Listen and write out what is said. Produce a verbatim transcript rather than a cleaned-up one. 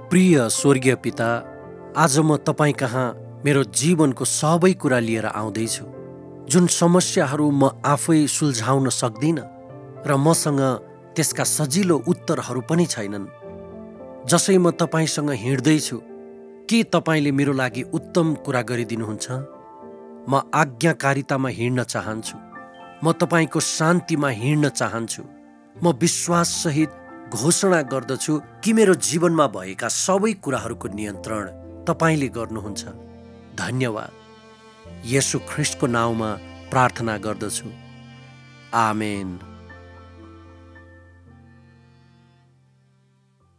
प्रिय स्वर्गीय पिता, आज म तपाईँ कहाँ मेरो जीवनको सबै कुरा लिएर आउँदैछु। जुन समस्याहरू म आफै सुल्झाउन सक्दिनँ र मसँग त्यसका सजिलो उत्तरहरू पनि छैनन्। जसै म तपाईँसँग हिँड्दैछु, के तपाईँले मेरो लागि उत्तम कुरा गरिदिनुहुन्छ? म आज्ञाकारितामा हिँड्न चाहन्छु। म तपाईँको शान्तिमा हिँड्न चाहन्छु। म विश्वाससहित घोषणा गर्दछु कि मेरो जीवनमा भएका सबै कुराहरूको नियन्त्रण तपाईँले गर्नुहुन्छ। धन्यवाद। येशू ख्रीष्टको नाउँमा प्रार्थना गर्दछु। आमेन।